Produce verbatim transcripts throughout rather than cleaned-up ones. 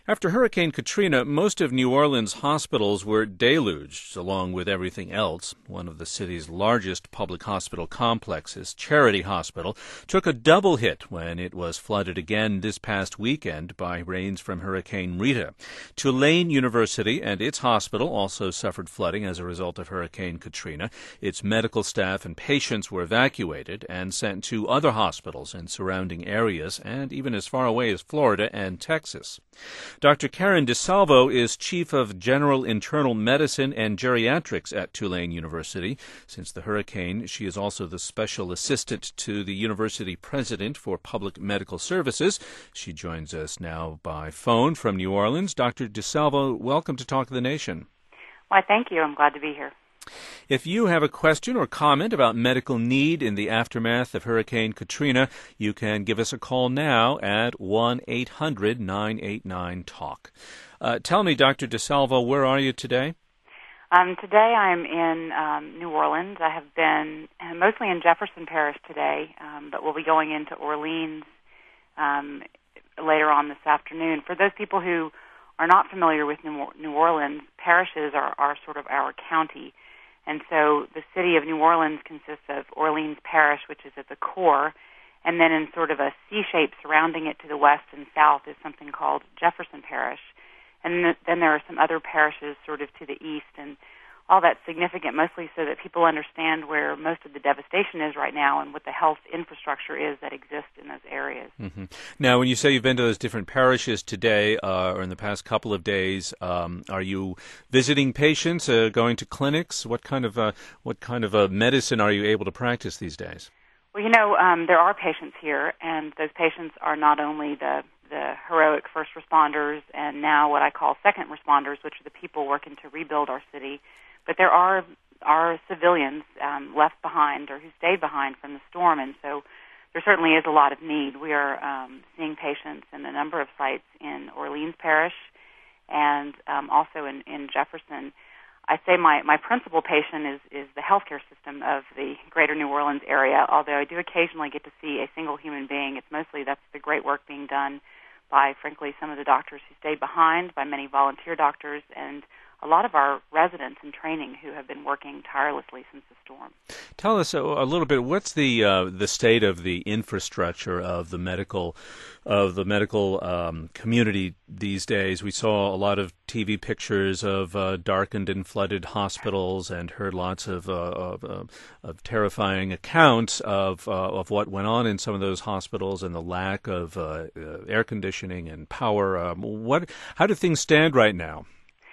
After Hurricane Katrina, most of New Orleans hospitals were deluged, along with everything else. One of the city's largest public hospital complexes, Charity Hospital, took a double hit when it was flooded again this past weekend by rains from Hurricane Rita. Tulane University and its hospital also suffered flooding as a result of Hurricane Katrina. Its medical staff and patients were evacuated and sent to other hospitals in surrounding areas and even as far away as Florida and Texas. Doctor Karen DeSalvo is Chief of General Internal Medicine and Geriatrics at Tulane University. Since the hurricane, she is also the Special Assistant to the University President for Public Medical Services. She joins us now by phone from New Orleans. Doctor DeSalvo, welcome to Talk of the Nation. Why, thank you. I'm glad to be here. If you have a question or comment about medical need in the aftermath of Hurricane Katrina, you can give us a call now at one eight hundred nine eight nine talk. Uh, tell me, Doctor DeSalvo, where are you today? Um, today I'm in um, New Orleans. I have been mostly in Jefferson Parish today, um, but we'll be going into Orleans um, later on this afternoon. For those people who are not familiar with New Orleans, parishes are, are sort of our county. And so the city of New Orleans consists of Orleans Parish, which is at the core, and then in sort of a C shape surrounding it to the west and south is something called Jefferson Parish. And then there are some other parishes sort of to the east, and all that's significant mostly so that people understand where most of the devastation is right now and what the health infrastructure is that exists in those areas. Mm-hmm. Now, when you say you've been to those different parishes today uh, or in the past couple of days, um, are you visiting patients, uh, going to clinics? What kind of uh, what kind of uh, medicine are you able to practice these days? Well, you know, um, there are patients here, and those patients are not only the the heroic first responders and now what I call second responders, which are the people working to rebuild our city, but there are are civilians um, left behind or who stayed behind from the storm, and so there certainly is a lot of need. We are um, seeing patients in a number of sites in Orleans Parish and um, also in, in Jefferson. I say my, my principal patient is, is the healthcare system of the greater New Orleans area, although I do occasionally get to see a single human being. It's mostly that's the great work being done by, frankly, some of the doctors who stayed behind, by many volunteer doctors, and a lot of our residents in training who have been working tirelessly since the storm. Tell us a, a little bit. What's the uh, the state of the infrastructure of the medical of the medical um, community these days? We saw a lot of T V pictures of uh, darkened and flooded hospitals, and heard lots of uh, of, uh, of terrifying accounts of uh, of what went on in some of those hospitals and the lack of uh, uh, air conditioning and power. Um, what? How do things stand right now?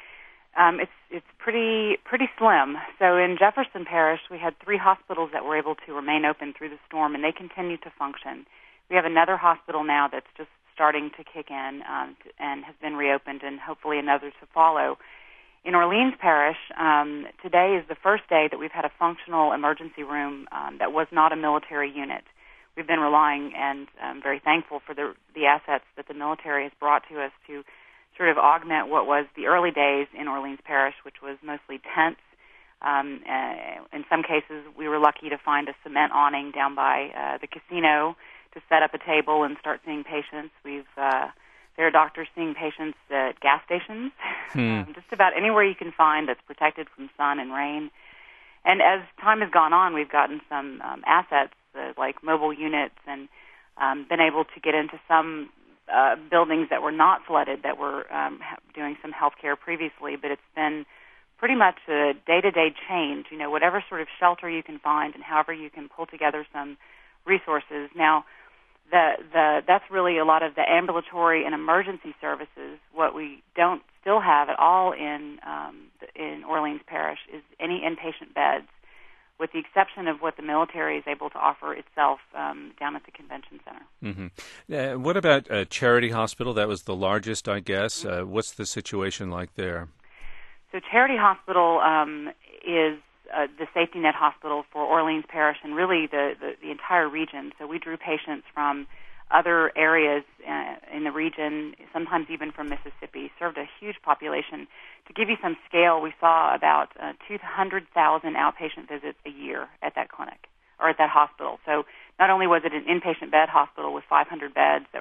Um, it's it's pretty pretty slim. So in Jefferson Parish, we had three hospitals that were able to remain open through the storm, and they continue to function. We have another hospital now that's just starting to kick in um, and has been reopened, and hopefully another to follow. In Orleans Parish, um, today is the first day that we've had a functional emergency room um, that was not a military unit. We've been relying and um, very thankful for the the assets that the military has brought to us to sort of augment what was the early days in Orleans Parish, which was mostly tents. Um, uh, in some cases, we were lucky to find a cement awning down by uh, the casino to set up a table and start seeing patients. We've uh, there are doctors seeing patients at gas stations, hmm. um, just about anywhere you can find that's protected from sun and rain. And as time has gone on, we've gotten some um, assets uh, like mobile units and um, been able to get into some Uh, buildings that were not flooded, that were um, ha- doing some health care previously, but it's been pretty much a day-to-day change, you know, whatever sort of shelter you can find and however you can pull together some resources. Now, the, the, that's really a lot of the ambulatory and emergency services. What we don't still have at all in, um, in Orleans Parish is any inpatient beds, with the exception of what the military is able to offer itself um, down at the convention center. Mm-hmm. Uh, what about uh, Charity Hospital? That was the largest, I guess. Uh, what's the situation like there? So Charity Hospital um, is uh, the safety net hospital for Orleans Parish and really the, the, the entire region. So we drew patients from other areas uh, in the region, sometimes even from Mississippi, served a huge population. To give you some scale, we saw about uh, two hundred thousand outpatient visits a year at that clinic or at that hospital. So not only was it an inpatient bed hospital with five hundred beds that were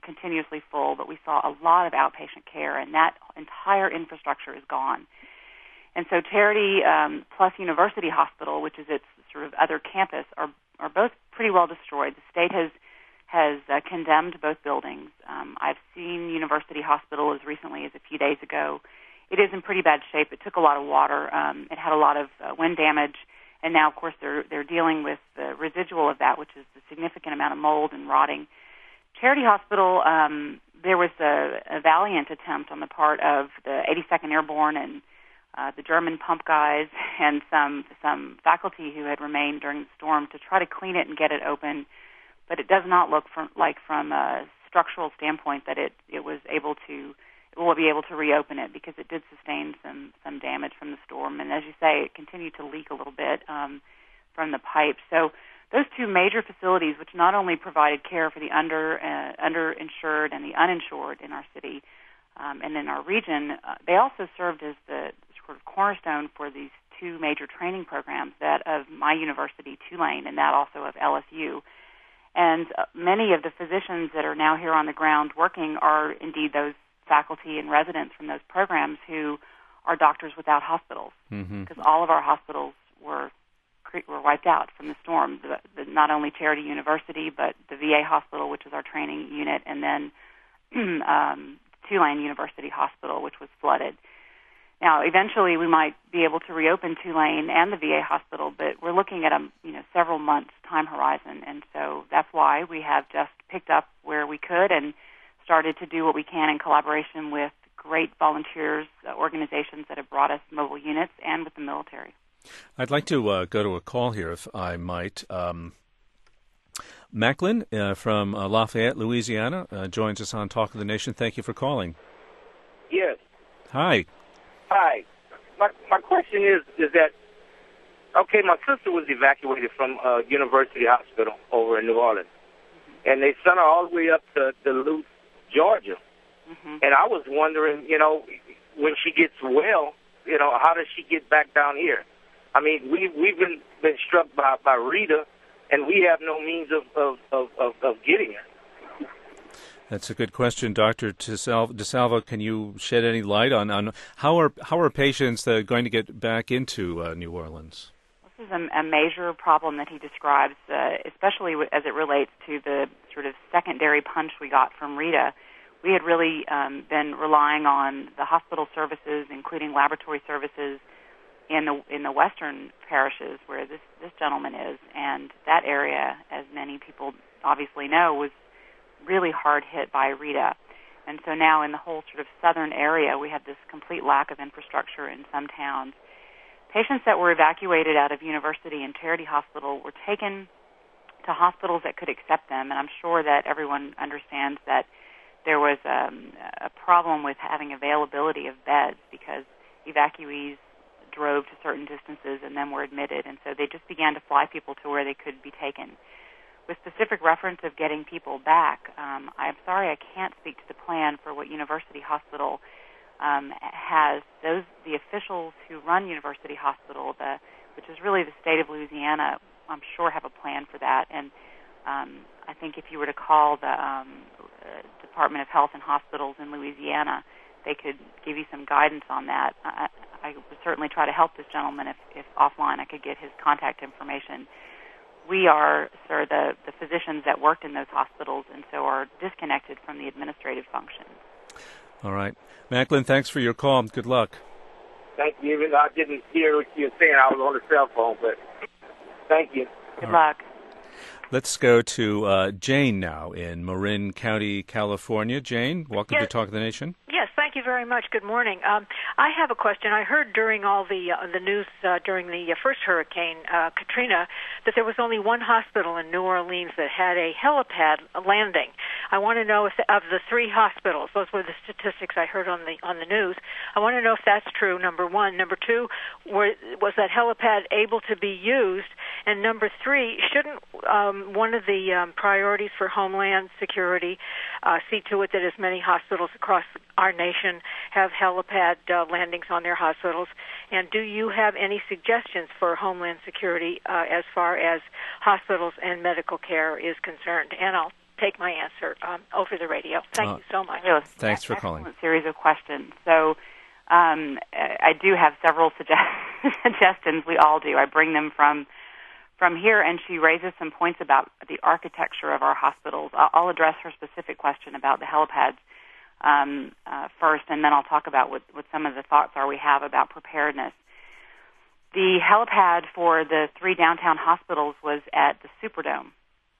continuously full, but we saw a lot of outpatient care, and that entire infrastructure is gone. And so Charity um, plus University Hospital, which is its sort of other campus, are are both pretty well destroyed. The state has has uh, condemned both buildings. Um, I've seen University Hospital as recently as a few days ago. It is in pretty bad shape. It took a lot of water. Um, it had a lot of uh, wind damage, and now, of course, they're they're dealing with the residual of that, which is the significant amount of mold and rotting. Charity Hospital, um, there was a, a valiant attempt on the part of the eighty-second Airborne and uh, the German pump guys and some some faculty who had remained during the storm to try to clean it and get it open. But it does not look from, like from a structural standpoint that it, it was able to will be able to reopen it, because it did sustain some some damage from the storm. And as you say, it continued to leak a little bit um, from the pipes. So those two major facilities, which not only provided care for the under uh, underinsured and the uninsured in our city um, and in our region, uh, they also served as the sort of cornerstone for these two major training programs, that of my university, Tulane, and that also of L S U. And uh, many of the physicians that are now here on the ground working are indeed those faculty and residents from those programs who are doctors without hospitals, because mm-hmm. all of our hospitals were were wiped out from the storm. The, the, not only Charity University, but the V A hospital, which is our training unit, and then um, Tulane University Hospital, which was flooded. Now, eventually, we might be able to reopen Tulane and the V A hospital, but we're looking at a you know several months time horizon, and so that's why we have just picked up where we could and started to do what we can in collaboration with great volunteers, uh, organizations that have brought us mobile units, and with the military. I'd like to uh, go to a call here, if I might. Um, Macklin uh, from uh, Lafayette, Louisiana, uh, joins us on Talk of the Nation. Thank you for calling. Yes. Hi. Hi. My my question is is that, okay, my sister was evacuated from uh, University Hospital over in New Orleans, mm-hmm. and they sent her all the way up to Duluth, Georgia. Mm-hmm. And I was wondering, you know, when she gets well, you know, how does she get back down here? I mean, we, we've been, been struck by, by Rita, and we have no means of, of, of, of, of getting her. That's a good question, Doctor DeSalvo. Can you shed any light on, on how are how are patients uh, going to get back into uh, New Orleans? This is a, a major problem that he describes, uh, especially as it relates to the sort of secondary punch we got from Rita. We had really um, been relying on the hospital services, including laboratory services, in the in the western parishes where this, this gentleman is, and that area, as many people obviously know, was really hard hit by Rita. And so now in the whole sort of southern area, we have this complete lack of infrastructure in some towns. Patients that were evacuated out of University and Charity Hospital were taken to hospitals that could accept them, and I'm sure that everyone understands that there was um, a problem with having availability of beds, because evacuees drove to certain distances and then were admitted, and so they just began to fly people to where they could be taken. With specific reference of getting people back, um, I'm sorry I can't speak to the plan for what University Hospital um, has. Those the officials who run University Hospital, the, which is really the state of Louisiana, I'm sure have a plan for that. And um, I think if you were to call the um, uh, Department of Health and Hospitals in Louisiana, they could give you some guidance on that. I, I would certainly try to help this gentleman if, if offline I could get his contact information. We are, sir, the, the physicians that worked in those hospitals, and so are disconnected from the administrative functions. All right. Macklin, thanks for your call. Good luck. Thank you. Even though I didn't hear what you were saying, I was on the cell phone, but thank you. Good All luck. Right. Let's go to uh, Jane now in Marin County, California. Jane, welcome yes. to Talk of the Nation. Yes, thank you very much. Good morning. Um, I have a question. I heard during all the uh, the news uh, during the uh, first hurricane, uh, Katrina, that there was only one hospital in New Orleans that had a helipad landing. I want to know if the, of the three hospitals, those were the statistics I heard on the on the news. I want to know if that's true. Number one. Number two, were, was that helipad able to be used? And number three, shouldn't um, one of the um, priorities for Homeland Security uh, see to it that as many hospitals across our nation have helipad uh, landings on their hospitals? And do you have any suggestions for Homeland Security uh, as far as hospitals and medical care is concerned? And I'll take my answer um, over the radio. Thank uh, you so much. Yes, thanks for excellent calling. Excellent series of questions. So um, I do have several suggest- suggestions. We all do. I bring them from from here, and she raises some points about the architecture of our hospitals. I'll, I'll address her specific question about the helipads um, uh, first, and then I'll talk about what, what some of the thoughts are we have about preparedness. The helipad for the three downtown hospitals was at the Superdome.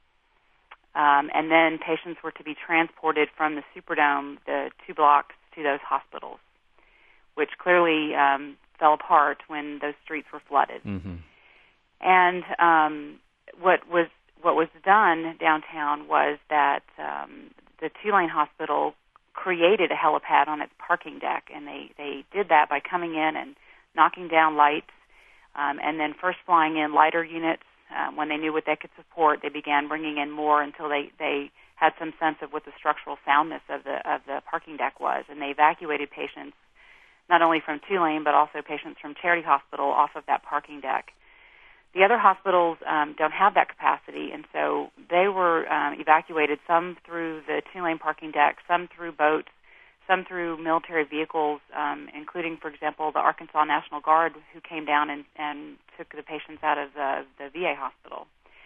Um, and then patients were to be transported from the Superdome, the two blocks, to those hospitals, which clearly um, fell apart when those streets were flooded. Mm-hmm. And um, what was what was done downtown was that um, the Tulane Hospital created a helipad on its parking deck, and they, they did that by coming in and knocking down lights, um, and then first flying in lighter units. Um, when they knew what they could support, they began bringing in more until they, they had some sense of what the structural soundness of the of the parking deck was, and they evacuated patients not only from Tulane but also patients from Charity Hospital off of that parking deck. The other hospitals um, don't have that capacity, and so they were um, evacuated, some through the Tulane parking deck, some through boats, some through military vehicles, um, including, for example, the Arkansas National Guard, who came down and, and took the patients out of the, the V A hospital.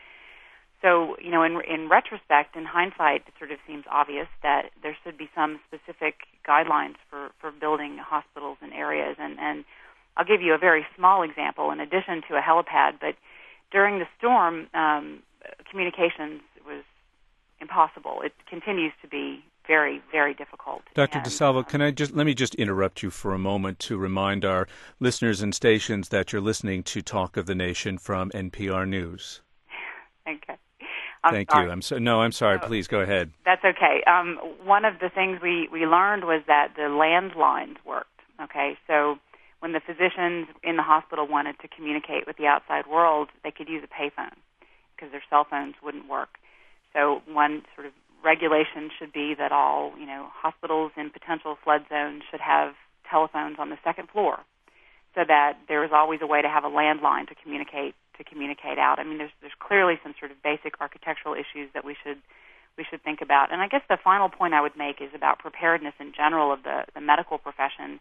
So, you know, in, in retrospect, in hindsight, it sort of seems obvious that there should be some specific guidelines for, for building hospitals in areas, and, and I'll give you a very small example in addition to a helipad, but during the storm, um, communications was impossible. It continues to be very, very difficult. Doctor And, DeSalvo, um, can I just let me just interrupt you for a moment to remind our listeners and stations that you're listening to Talk of the Nation from N P R News. Okay. I'm Thank sorry. you. I'm so, no, I'm sorry. No, Please go ahead. That's okay. Um, one of the things we, we learned was that the landlines worked. Okay, so when the physicians in the hospital wanted to communicate with the outside world, they could use a payphone because their cell phones wouldn't work. So one sort of regulation should be that all, you know, hospitals in potential flood zones should have telephones on the second floor, so that there is always a way to have a landline to communicate to communicate out. I mean, there's there's clearly some sort of basic architectural issues that we should we should think about. And I guess the final point I would make is about preparedness in general of the, the medical profession.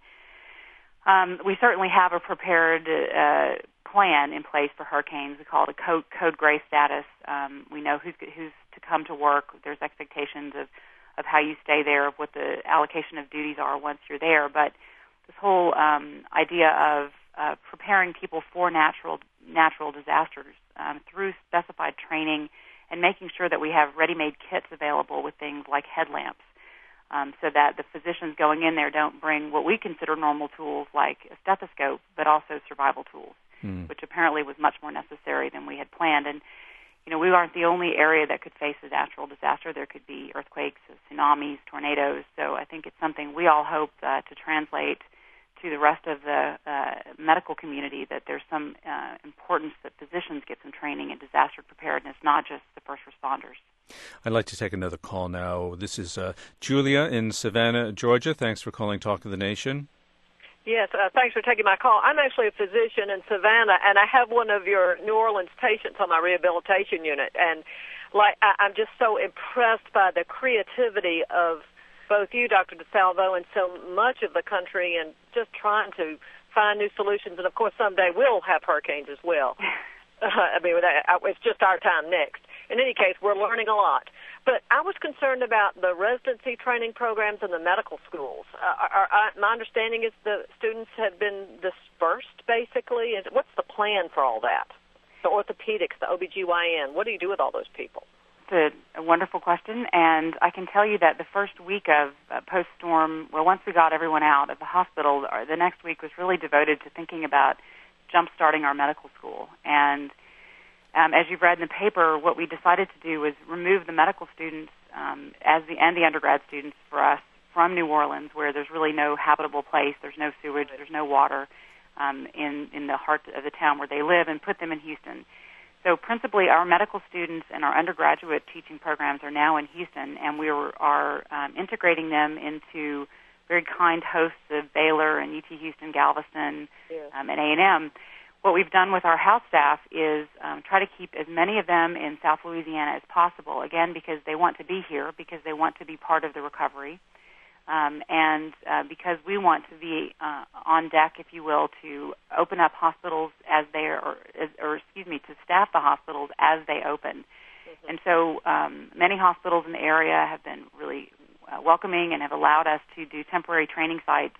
Um, we certainly have a prepared uh, plan in place for hurricanes. We call it a code, code gray status. Um, we know who's who's to come to work. There's expectations of, of how you stay there, of what the allocation of duties are once you're there. But this whole um, idea of uh, preparing people for natural natural disasters um, through specified training and making sure that we have ready-made kits available with things like headlamps, um, so that the physicians going in there don't bring what we consider normal tools like a stethoscope, but also survival tools, mm. which apparently was much more necessary than we had planned. And, you know, we aren't the only area that could face a natural disaster. There could be earthquakes, tsunamis, tornadoes. So I think it's something we all hope uh, to translate to the rest of the uh, medical community, that there's some uh, importance that physicians get some training in disaster preparedness, not just the first responders. I'd like to take another call now. This is uh, Julia in Savannah, Georgia. Thanks for calling Talk of the Nation. Yes, uh, thanks for taking my call. I'm actually a physician in Savannah, and I have one of your New Orleans patients on my rehabilitation unit. And like, I, I'm just so impressed by the creativity of both you, Doctor DeSalvo, and so much of the country, and just trying to find new solutions. And, of course, someday we'll have hurricanes as well. Uh, I mean, it's just our time next. In any case, we're learning a lot. But I was concerned about the residency training programs in the medical schools. Uh, are, are, my understanding is the students have been dispersed, basically. And what's the plan for all that? The orthopedics, the O B G Y N, what do you do with all those people? It's a, a wonderful question, and I can tell you that the first week of uh, post-storm, well, once we got everyone out of the hospital, the next week was really devoted to thinking about jump-starting our medical school. And Um, as you've read in the paper, what we decided to do was remove the medical students um, as the and the undergrad students for us from New Orleans, where there's really no habitable place, there's no sewage, there's no water um, in in the heart of the town where they live, and put them in Houston. So principally, our medical students and our undergraduate teaching programs are now in Houston, and we are, are um, integrating them into very kind hosts of Baylor and U T Houston, Galveston, yeah. um, and A and M. what we've done with our house staff is um, try to keep as many of them in South Louisiana as possible, again, because they want to be here, because they want to be part of the recovery, um, and uh, because we want to be uh, on deck, if you will, to open up hospitals as they are, or, or excuse me, to staff the hospitals as they open. Mm-hmm. And so um, many hospitals in the area have been really uh, welcoming and have allowed us to do temporary training sites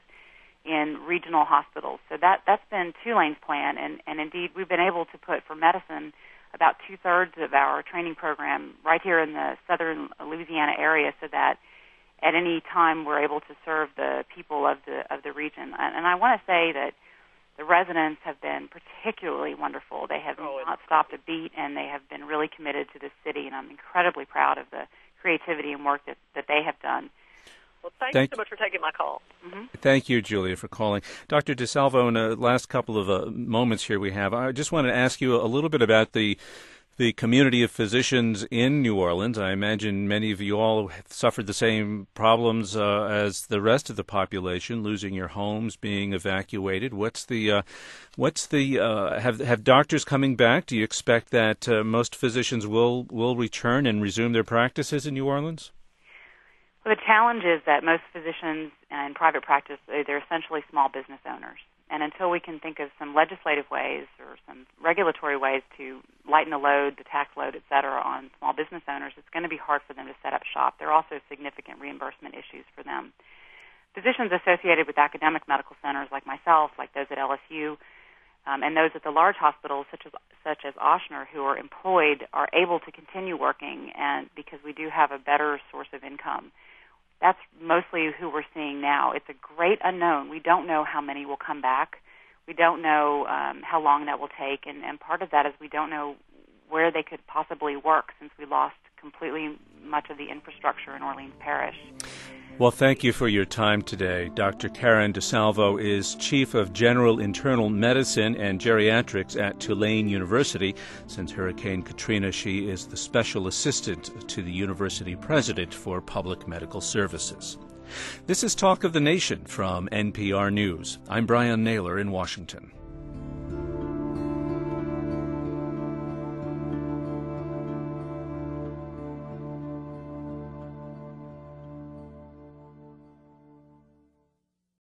in regional hospitals. So that, that's been Tulane's plan, and, and indeed we've been able to put for medicine about two-thirds of our training program right here in the southern Louisiana area, so that at any time we're able to serve the people of the of the region. And, and I want to say that the residents have been particularly wonderful. They have oh, not stopped a beat, and they have been really committed to this city, and I'm incredibly proud of the creativity and work that, that they have done. Well, thank, thank you so much for taking my call. Mm-hmm. Thank you, Julia, for calling. Doctor DeSalvo, in the last couple of uh, moments here we have, I just want to ask you a little bit about the the community of physicians in New Orleans. I imagine many of you all have suffered the same problems uh, as the rest of the population, losing your homes, being evacuated. What's the uh, what's the uh, have have doctors coming back? Do you expect that uh, most physicians will will return and resume their practices in New Orleans? Well, the challenge is that most physicians in private practice, they're essentially small business owners. And until we can think of some legislative ways or some regulatory ways to lighten the load, the tax load, et cetera, on small business owners, it's going to be hard for them to set up shop. There are also significant reimbursement issues for them. Physicians associated with academic medical centers like myself, like those at L S U, um, and those at the large hospitals such as such as Ochsner, who are employed, are able to continue working, and because we do have a better source of income. That's mostly who we're seeing now. It's a great unknown. We don't know how many will come back. We don't know um, how long that will take, and, and part of that is we don't know where they could possibly work, since we lost completely much of the infrastructure in Orleans Parish. Well, thank you for your time today. Doctor Karen DeSalvo is Chief of General Internal Medicine and Geriatrics at Tulane University. Since Hurricane Katrina, she is the Special Assistant to the University President for Public Medical Services. This is Talk of the Nation from N P R News. I'm Brian Naylor in Washington.